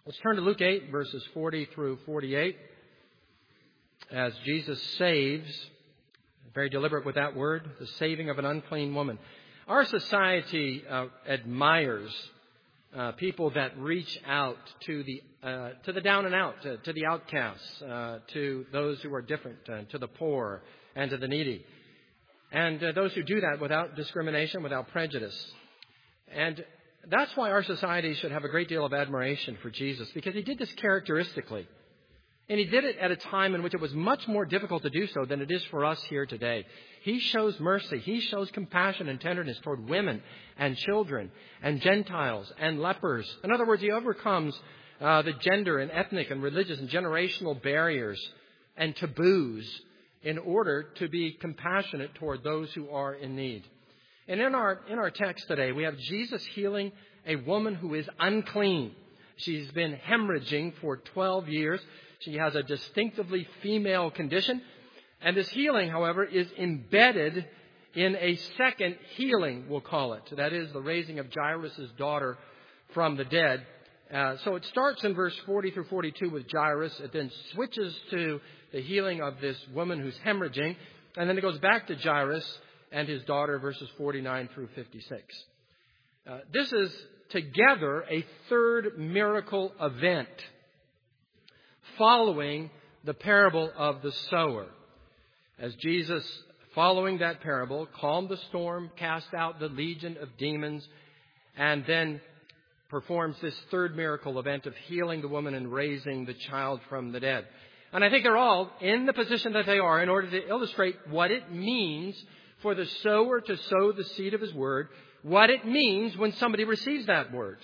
Let's turn to Luke 8, verses 40 through 48, as Jesus saves, very deliberate with that word, the saving of an unclean woman. Our society admires people that reach out to the down and out, to the outcasts, to those who are different, to the poor and to the needy, and those who do that without discrimination, without prejudice. And that's why our society should have a great deal of admiration for Jesus, because he did this characteristically. And he did it at a time in which it was much more difficult to do so than it is for us here today. He shows mercy. He shows compassion and tenderness toward women and children and Gentiles and lepers. In other words, he overcomes the gender and ethnic and religious and generational barriers and taboos in order to be compassionate toward those who are in need. And in our text today, we have Jesus healing a woman who is unclean. She's been hemorrhaging for 12 years. She has a distinctively female condition. And this healing, however, is embedded in a second healing, we'll call it. That is the raising of Jairus' daughter from the dead. So it starts in verse 40 through 42 with Jairus. It then switches to the healing of this woman who's hemorrhaging. And then it goes back to Jairus and his daughter, verses 49 through 56. This is together a third miracle event following the parable of the sower. As Jesus, following that parable, calmed the storm, cast out the legion of demons, and then performs this third miracle event of healing the woman and raising the child from the dead. And I think they're all in the position that they are in order to illustrate what it means for the sower to sow the seed of his word, what it means when somebody receives that word.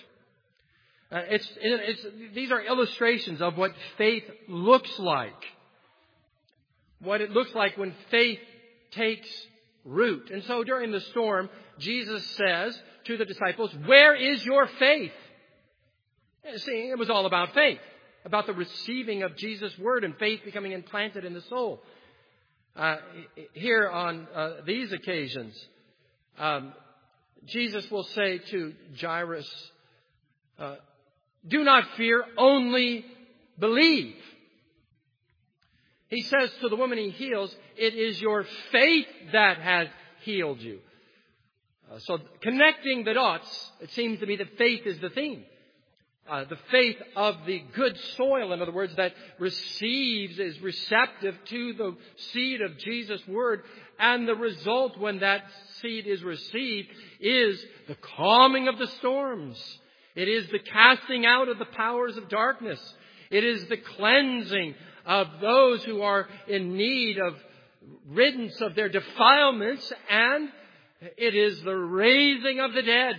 These are illustrations of what faith looks like. What it looks like when faith takes root. And so during the storm, Jesus says to the disciples, "Where is your faith?" See, it was all about faith, about the receiving of Jesus' word and faith becoming implanted in the soul. Here on these occasions, Jesus will say to Jairus, "Do not fear, only believe." He says to the woman he heals, "It is your faith that has healed you." So connecting the dots, it seems to me that faith is the theme. The faith of the good soil, in other words, that receives, is receptive to the seed of Jesus' word. And the result when that seed is received is the calming of the storms. It is the casting out of the powers of darkness. It is the cleansing of those who are in need of riddance of their defilements. And it is the raising of the dead,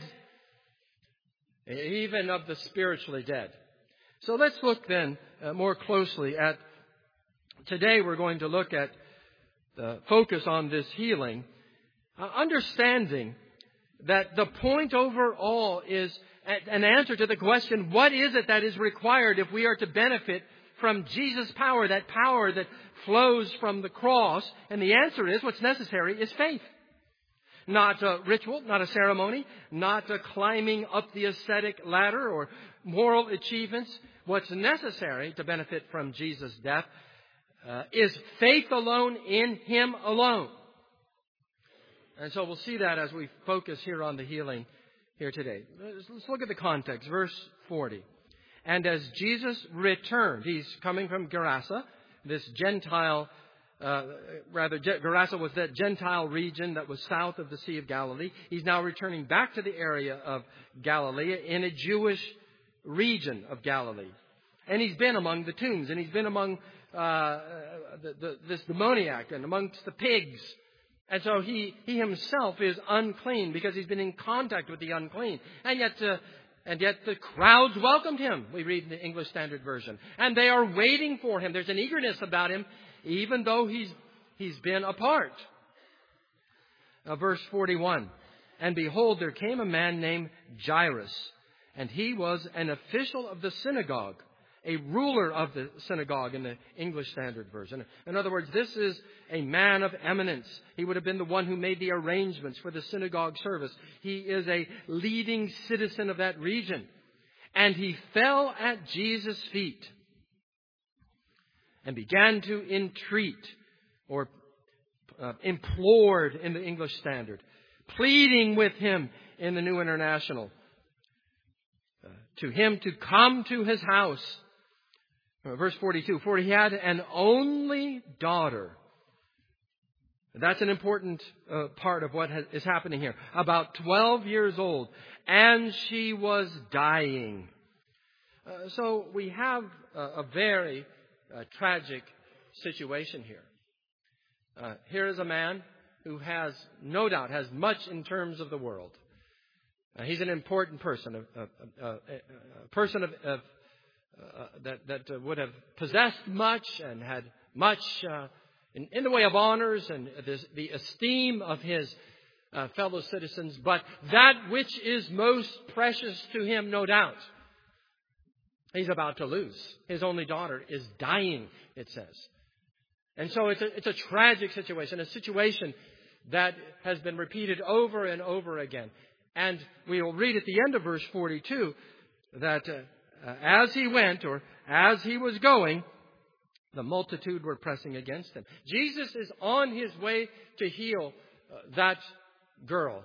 even of the spiritually dead. So let's look then more closely at, today we're going to look at the focus on this healing, understanding that the point overall is an answer to the question, what is it that is required if we are to benefit from Jesus' power, that power that flows from the cross? And the answer is, what's necessary is faith. Not a ritual, not a ceremony, not a climbing up the ascetic ladder or moral achievements. What's necessary to benefit from Jesus' death is faith alone in Him alone. And so we'll see that as we focus here on the healing here today. Let's look at the context. Verse 40. And as Jesus returned, he's coming from Gerasa, this Gentile Gerasa was that Gentile region that was south of the Sea of Galilee. He's now returning back to the area of Galilee in a Jewish region of Galilee. And he's been among the tombs, and he's been among this demoniac and amongst the pigs. And so he himself is unclean because he's been in contact with the unclean. And yet the crowds welcomed him, we read in the English Standard Version. And they are waiting for him. There's an eagerness about him, even though he's been apart. Verse 41. And behold, there came a man named Jairus, and he was an official of the synagogue, a ruler of the synagogue in the English Standard Version. In other words, this is a man of eminence. He would have been the one who made the arrangements for the synagogue service. He is a leading citizen of that region. And he fell at Jesus' feet and began to entreat, or implored in the English Standard, pleading with him in the New International, to him to come to his house. Verse 42, for he had an only daughter. That's an important part of what is happening here. About 12 years old, and she was dying. So we have a very tragic situation here. Here is a man who has, no doubt, has much in terms of the world. He's an important person, a person that would have possessed much and had much in the way of honors and the esteem of his fellow citizens. But that which is most precious to him, no doubt, he's about to lose. His only daughter is dying, it says. And so it's a tragic situation, a situation that has been repeated over and over again. And we will read at the end of verse 42 that as he went, or as he was going, the multitude were pressing against him. Jesus is on his way to heal that girl.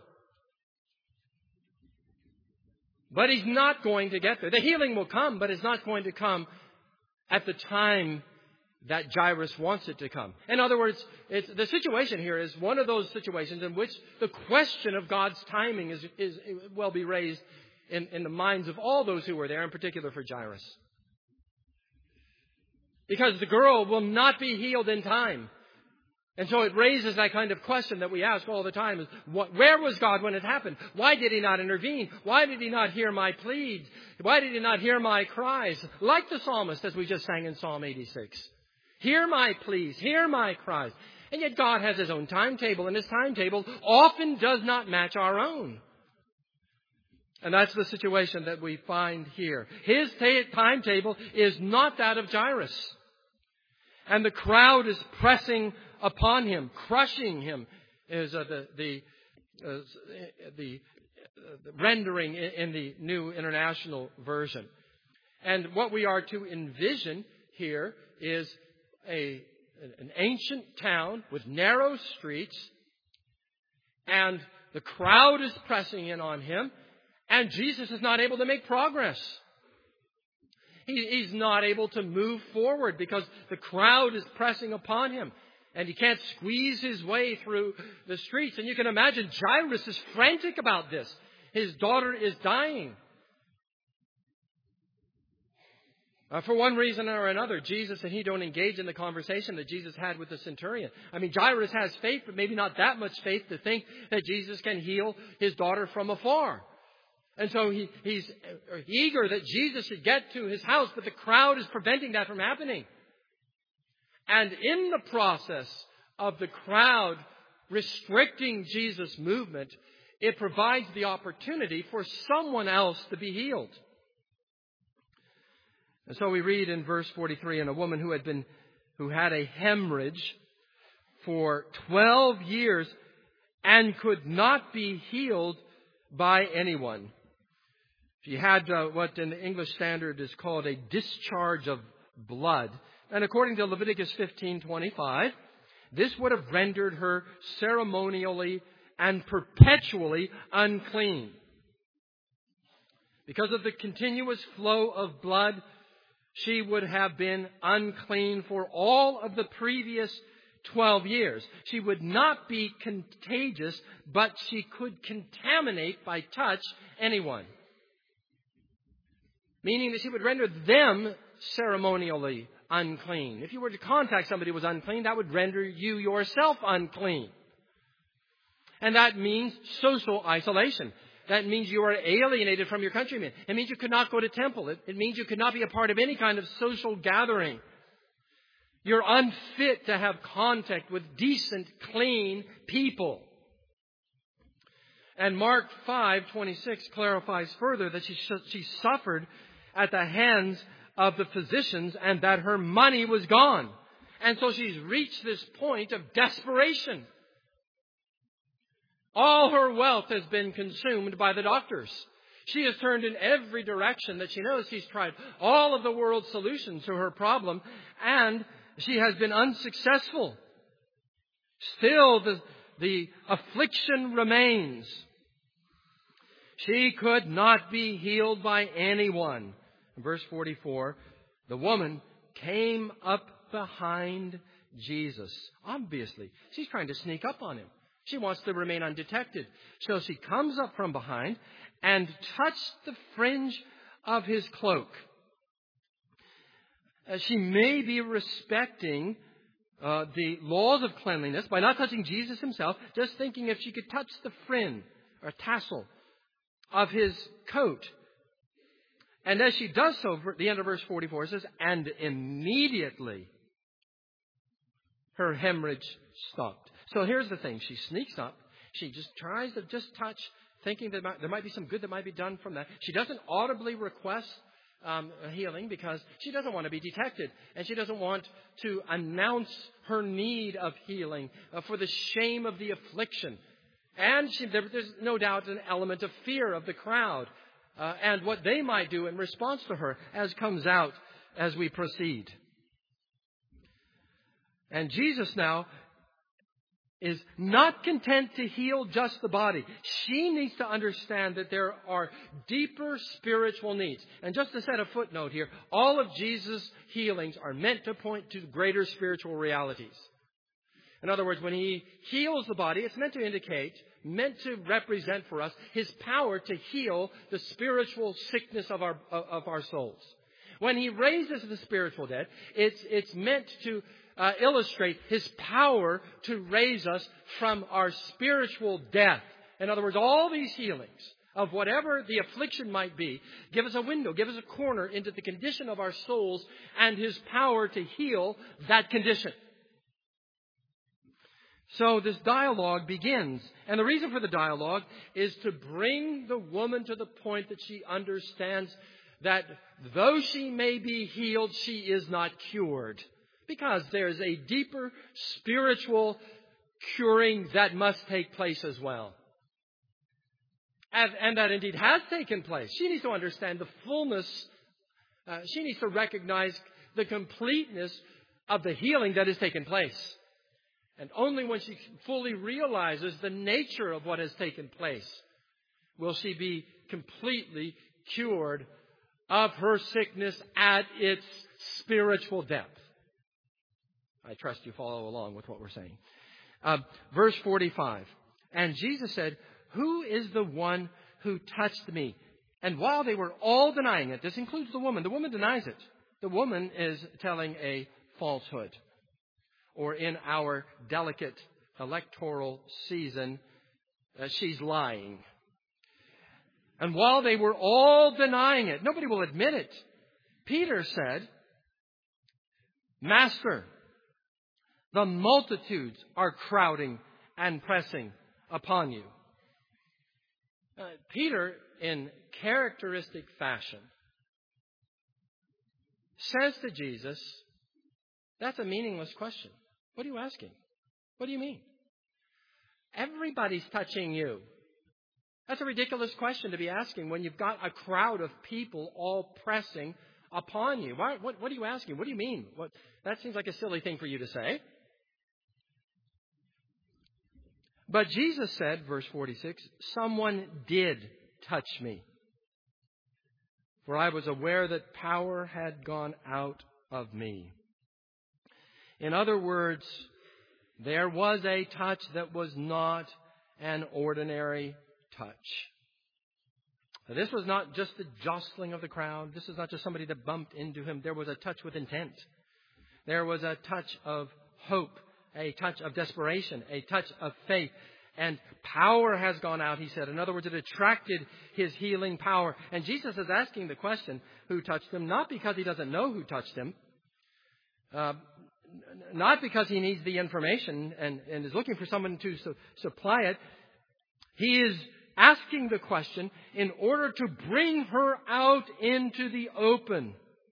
But he's not going to get there. The healing will come, but it's not going to come at the time that Jairus wants it to come. In other words, the situation here is one of those situations in which the question of God's timing will be raised in the minds of all those who were there, in particular for Jairus. Because the girl will not be healed in time. And so it raises that kind of question that we ask all the time. Is where was God when it happened? Why did he not intervene? Why did he not hear my pleas? Why did he not hear my cries? Like the psalmist, as we just sang in Psalm 86. Hear my pleas, hear my cries. And yet God has his own timetable, and his timetable often does not match our own. And that's the situation that we find here. His timetable is not that of Jairus. And the crowd is pressing upon him, crushing him, is the rendering in the New International Version. And what we are to envision here is an ancient town with narrow streets, and the crowd is pressing in on him, and Jesus is not able to make progress. He's not able to move forward because the crowd is pressing upon him, and he can't squeeze his way through the streets. And you can imagine Jairus is frantic about this. His daughter is dying. For one reason or another, Jesus and he don't engage in the conversation that Jesus had with the centurion. I mean, Jairus has faith, but maybe not that much faith to think that Jesus can heal his daughter from afar. And so he's eager that Jesus should get to his house, but the crowd is preventing that from happening. And in the process of the crowd restricting Jesus' movement, it provides the opportunity for someone else to be healed. And so we read in verse 43, and a woman who had a hemorrhage for 12 years and could not be healed by anyone. She had what in the English Standard is called a discharge of blood. And according to Leviticus 15:25, this would have rendered her ceremonially and perpetually unclean. Because of the continuous flow of blood, she would have been unclean for all of the previous 12 years. She would not be contagious, but she could contaminate by touch anyone. Meaning that she would render them ceremonially unclean. If you were to contact somebody who was unclean, that would render you yourself unclean. And that means social isolation. That means you are alienated from your countrymen. It means you could not go to temple. It means you could not be a part of any kind of social gathering. You're unfit to have contact with decent, clean people. And Mark 5:26 clarifies further that she suffered at the hands of the physicians and that her money was gone. And so she's reached this point of desperation. All her wealth has been consumed by the doctors. She has turned in every direction that she knows. She's tried all of the world's solutions to her problem, and she has been unsuccessful. Still, the affliction remains. She could not be healed by anyone. In verse 44, the woman came up behind Jesus. Obviously, she's trying to sneak up on him. She wants to remain undetected. So she comes up from behind and touched the fringe of his cloak. She may be respecting the laws of cleanliness by not touching Jesus himself, just thinking if she could touch the fringe or tassel of his coat. And as she does so, the end of verse 44 says, and immediately her hemorrhage stopped. So here's the thing. She sneaks up. She just tries to just touch, thinking that there might be some good that might be done from that. She doesn't audibly request healing because she doesn't want to be detected. And she doesn't want to announce her need of healing for the shame of the affliction. And there's no doubt an element of fear of the crowd and what they might do in response to her, as comes out as we proceed. And Jesus now is not content to heal just the body. She needs to understand that there are deeper spiritual needs. And just to set a footnote here, all of Jesus' healings are meant to point to greater spiritual realities. In other words, when he heals the body, it's meant to indicate, meant to represent for us his power to heal the spiritual sickness of our souls. When he raises the spiritual dead, it's meant to illustrate his power to raise us from our spiritual death. In other words, all these healings of whatever the affliction might be give us a window, give us a corner into the condition of our souls and his power to heal that condition. So this dialogue begins. And the reason for the dialogue is to bring the woman to the point that she understands that though she may be healed, she is not cured. Because there's a deeper spiritual curing that must take place as well. And that indeed has taken place. She needs to understand the fullness. She needs to recognize the completeness of the healing that has taken place. And only when she fully realizes the nature of what has taken place will she be completely cured of her sickness at its spiritual depth. I trust you follow along with what we're saying. Verse 45. And Jesus said, "Who is the one who touched me?" And while they were all denying it, this includes the woman. The woman denies it. The woman is telling a falsehood. Or in our delicate electoral season, she's lying. And while they were all denying it, nobody will admit it, Peter said, "Master, the multitudes are crowding and pressing upon you." Peter, in characteristic fashion, says to Jesus, "That's a meaningless question. What are you asking? What do you mean? Everybody's touching you. That's a ridiculous question to be asking when you've got a crowd of people all pressing upon you. What are you asking? What do you mean? That seems like a silly thing for you to say." But Jesus said, verse 46, "Someone did touch me, for I was aware that power had gone out of me." In other words, there was a touch that was not an ordinary touch. This was not just the jostling of the crowd. This is not just somebody that bumped into him. There was a touch with intent. There was a touch of hope, a touch of desperation, a touch of faith. And power has gone out, he said. In other words, it attracted his healing power. And Jesus is asking the question, who touched him, not because he doesn't know who touched him, not because he needs the information and is looking for someone to supply it. He is asking the question in order to bring her out into the open.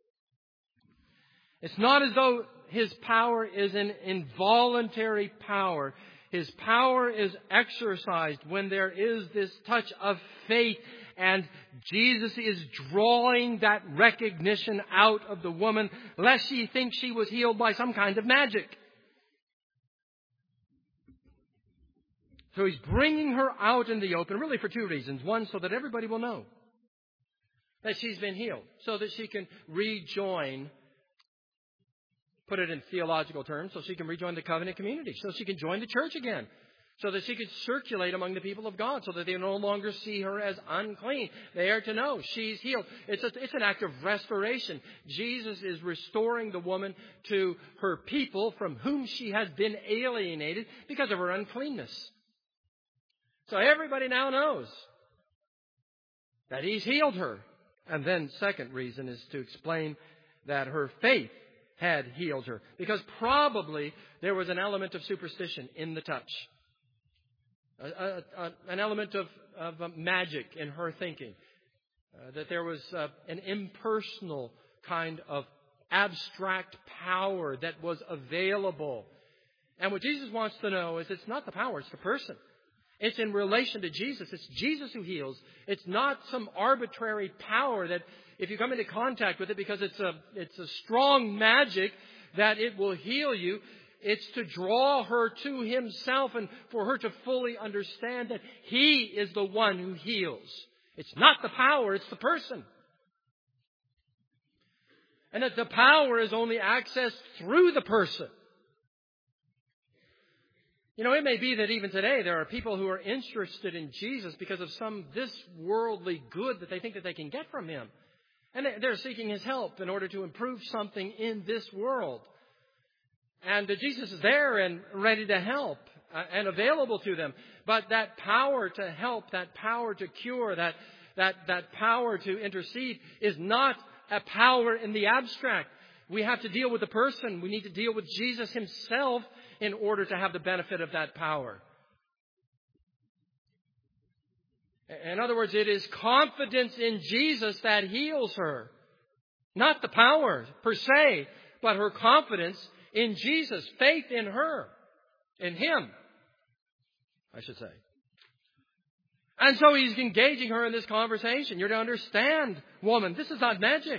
It's not as though his power is an involuntary power. His power is exercised when there is this touch of faith And Jesus is drawing that recognition out of the woman, lest she think she was healed by some kind of magic. So He's bringing her out in the open, really for two reasons. One, so that everybody will know that she's been healed, so that she can rejoin, put it in theological terms, so she can rejoin the covenant community, so she can join the church again, so that she can circulate among the people of God, so that they no longer see her as unclean. They are to know she's healed. It's an act of restoration. Jesus is restoring the woman to her people from whom she has been alienated because of her uncleanness. So everybody now knows that He's healed her. And then second reason is to explain that her faith had healed her. Because probably there was an element of superstition in the touch. An element of magic in her thinking. That there was an impersonal kind of abstract power that was available. And what Jesus wants to know is it's not the power, it's the person. It's in relation to Jesus. It's Jesus who heals. It's not some arbitrary power that if you come into contact with it because it's a strong magic that it will heal you. It's to draw her to Himself and for her to fully understand that He is the one who heals. It's not the power, it's the person. And that the power is only accessed through the person. You know, it may be that even today there are people who are interested in Jesus because of some this worldly good that they think that they can get from Him. And they're seeking His help in order to improve something in this world. And Jesus is there and ready to help and available to them. But that power to help, that power to cure, that power to intercede is not a power in the abstract. We have to deal with the person. We need to deal with Jesus Himself in order to have the benefit of that power. In other words, it is confidence in Jesus that heals her. Not the power per se, but her confidence in Jesus. Faith in her. In Him, I should say. And so He's engaging her in this conversation. You're to understand, woman, this is not magic.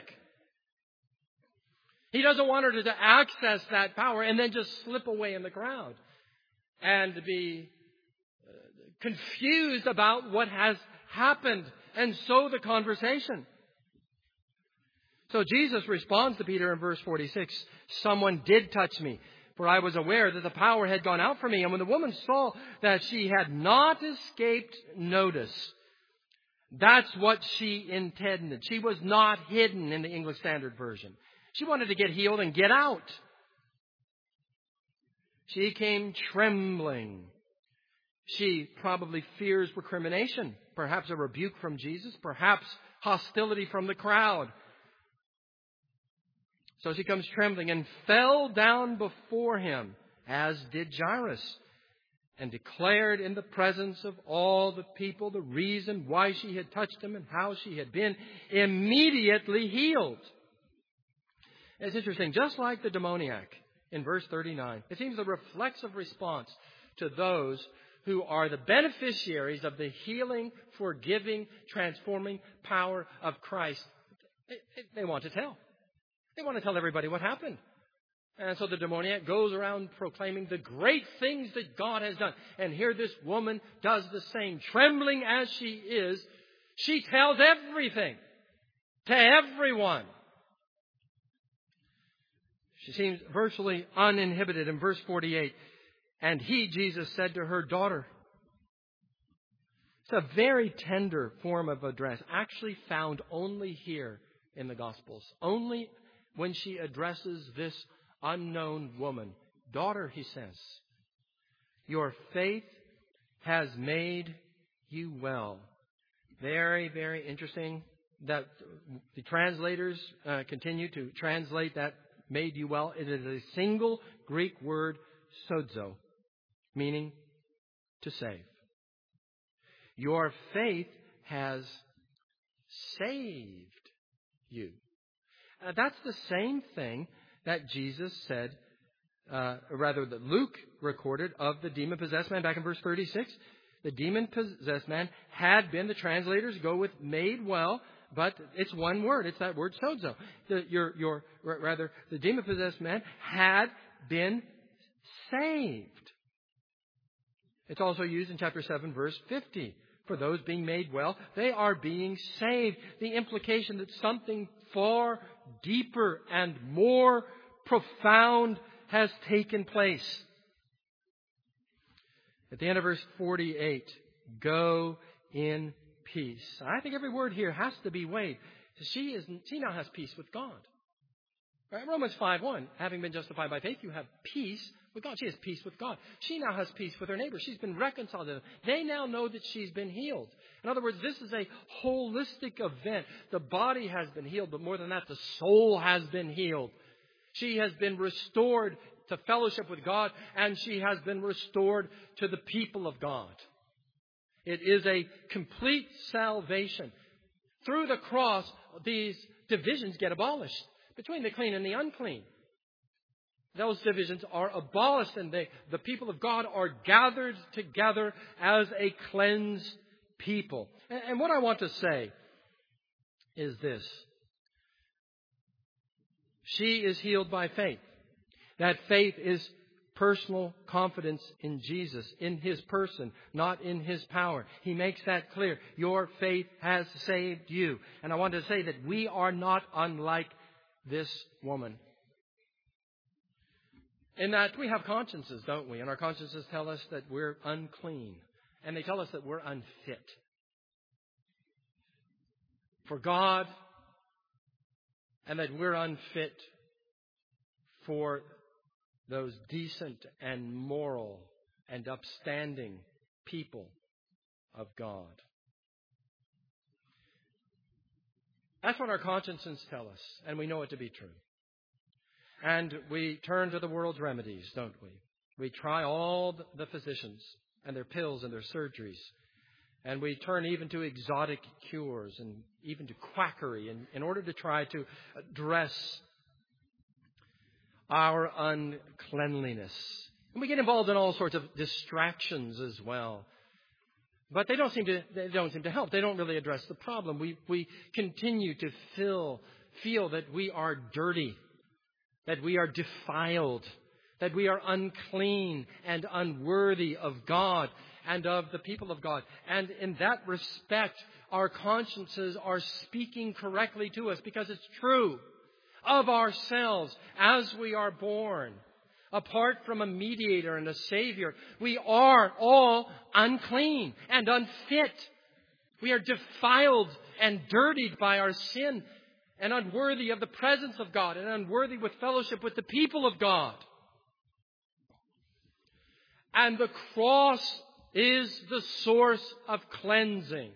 He doesn't want her to access that power and then just slip away in the crowd and be confused about what has happened and so the conversation. So Jesus responds to Peter in verse 46, someone did touch me, for I was aware that the power had gone out from me. And when the woman saw that she had not escaped notice, that's what she intended. She was not hidden in the English Standard Version. She wanted to get healed and get out. She came trembling. She probably fears recrimination, perhaps a rebuke from Jesus, perhaps hostility from the crowd. So she comes trembling and fell down before Him, as did Jairus, and declared in the presence of all the people the reason why she had touched Him and how she had been immediately healed. It's interesting, just like the demoniac in verse 39, it seems a reflexive response to those who are the beneficiaries of the healing, forgiving, transforming power of Christ. They want to tell. They want to tell everybody what happened. And so the demoniac goes around proclaiming the great things that God has done. And here this woman does the same. Trembling as she is, she tells everything to everyone. She seems virtually uninhibited in verse 48. And He, Jesus, said to her, daughter. It's a very tender form of address, actually found only here in the Gospels. Only when she addresses this unknown woman. Daughter, He says, your faith has made you well. Very, very interesting that the translators continue to translate that made you well. It is a single Greek word, sozo, meaning to save. Your faith has saved you. That's the same thing that Jesus said, that Luke recorded of the demon-possessed man back in verse 36. The demon-possessed man had been, the translators go with made well, but it's one word. It's that word sozo. The demon-possessed man had been saved. It's also used in chapter 7, verse 50. For those being made well, they are being saved. The implication that something far deeper and more profound has taken place. At the end of verse 48, go in peace. I think every word here has to be weighed. She now has peace with God. Right? Romans 5:1, having been justified by faith, you have peace with God. She has peace with God. She now has peace with her neighbor. She's been reconciled to them. They now know that she's been healed. In other words, this is a holistic event. The body has been healed, but more than that, the soul has been healed. She has been restored to fellowship with God, and she has been restored to the people of God. It is a complete salvation. Through the cross, these divisions get abolished between the clean and the unclean. Those divisions are abolished, and the people of God are gathered together as a cleansed people. And what I want to say is this. She is healed by faith. That faith is personal confidence in Jesus, in His person, not in His power. He makes that clear. Your faith has saved you. And I want to say that we are not unlike this woman. In that we have consciences, don't we? And our consciences tell us that we're unclean. And they tell us that we're unfit for God, and that we're unfit for those decent and moral and upstanding people of God. That's what our consciences tell us, and we know it to be true. And we turn to the world's remedies, don't we? We try all the physicians and their pills and their surgeries. And we turn even to exotic cures and even to quackery in order to try to address our uncleanliness. And we get involved in all sorts of distractions as well. But they don't seem to help. They don't really address the problem. We continue to feel that we are dirty, that we are defiled, that we are unclean and unworthy of God and of the people of God. And in that respect, our consciences are speaking correctly to us because it's true of ourselves as we are born. Apart from a mediator and a Savior, we are all unclean and unfit. We are defiled and dirtied by our sin and unworthy of the presence of God and unworthy with fellowship with the people of God. And the cross is the source of cleansing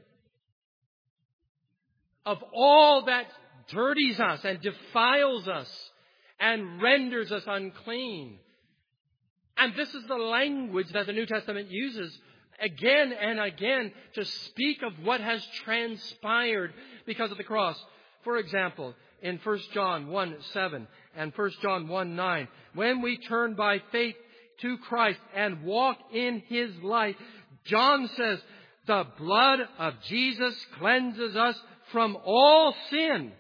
of all that dirties us and defiles us and renders us unclean. And this is the language that the New Testament uses again and again to speak of what has transpired because of the cross. For example, in 1 John 1:7 and 1 John 1:9, when we turn by faith to Christ and walk in His light, John says, the blood of Jesus cleanses us from all sin.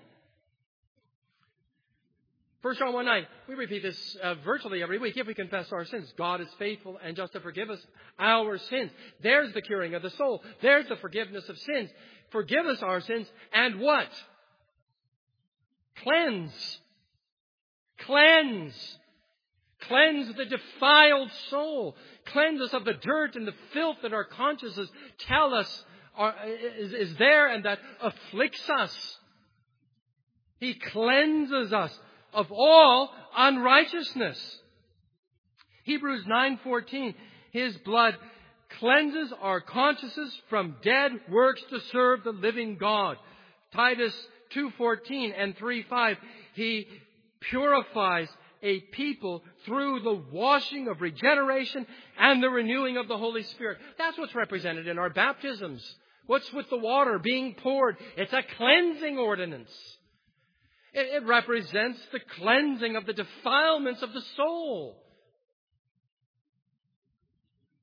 1 John 1:9, we repeat this virtually every week. If we confess our sins, God is faithful and just to forgive us our sins. There's the curing of the soul. There's the forgiveness of sins. Forgive us our sins and what? Cleanse. Cleanse. Cleanse the defiled soul. Cleanse us of the dirt and the filth that our consciences tell us is there and that afflicts us. He cleanses us of all unrighteousness. Hebrews 9:14, His blood cleanses our consciences from dead works to serve the living God. Titus 2:14 and 3:5, He purifies a people through the washing of regeneration and the renewing of the Holy Spirit. That's what's represented in our baptisms. What's with the water being poured? It's a cleansing ordinance. It represents the cleansing of the defilements of the soul.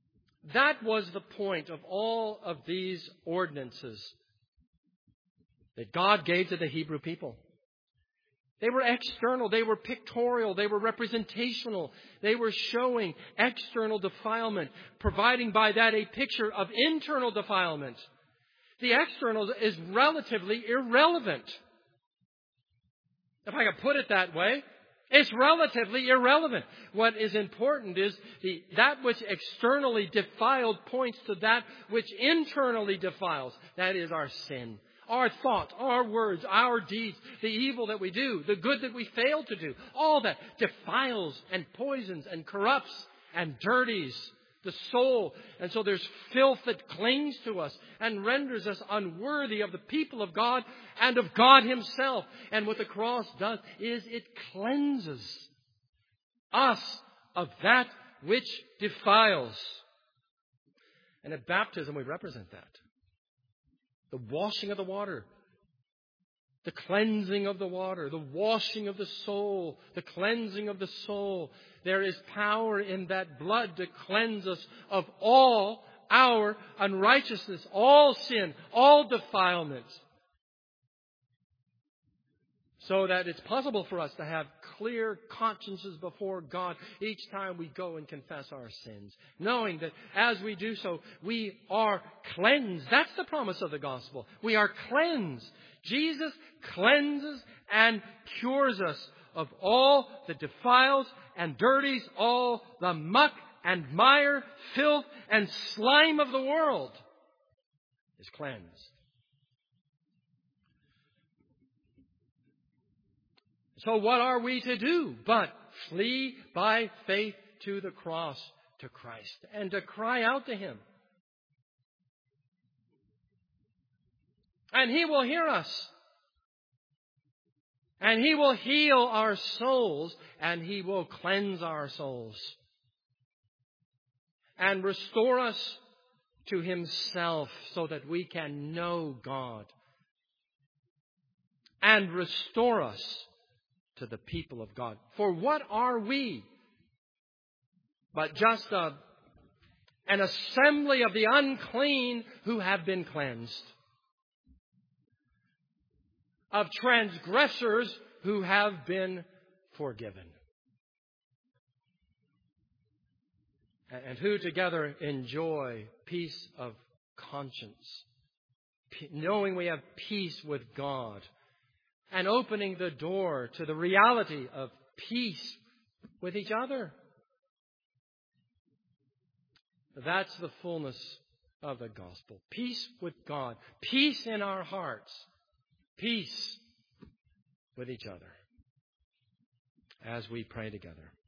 That was the point of all of these ordinances that God gave to the Hebrew people. They were external, they were pictorial, they were representational. They were showing external defilement, providing by that a picture of internal defilement. The external is relatively irrelevant. If I can put it that way, it's relatively irrelevant. What is important is that which externally defiled points to that which internally defiles. That is our sin. Our thoughts, our words, our deeds, the evil that we do, the good that we fail to do. All that defiles and poisons and corrupts and dirties the soul. And so there's filth that clings to us and renders us unworthy of the people of God and of God Himself. And what the cross does is it cleanses us of that which defiles. And at baptism we represent that. The washing of the water, the cleansing of the water, the washing of the soul, the cleansing of the soul. There is power in that blood to cleanse us of all our unrighteousness, all sin, all defilement. So that it's possible for us to have clear consciences before God each time we go and confess our sins. Knowing that as we do so, we are cleansed. That's the promise of the gospel. We are cleansed. Jesus cleanses and cures us of all that defiles and dirties, all the muck and mire, filth and slime of the world is cleansed. So what are we to do but flee by faith to the cross, to Christ, and to cry out to Him? And He will hear us. And He will heal our souls, and He will cleanse our souls. And restore us to Himself so that we can know God. And restore us to the people of God. For what are we but just an assembly of the unclean who have been cleansed, of transgressors who have been forgiven, and who together enjoy peace of conscience, knowing we have peace with God, and opening the door to the reality of peace with each other. That's the fullness of the gospel. Peace with God. Peace in our hearts. Peace with each other. As we pray together.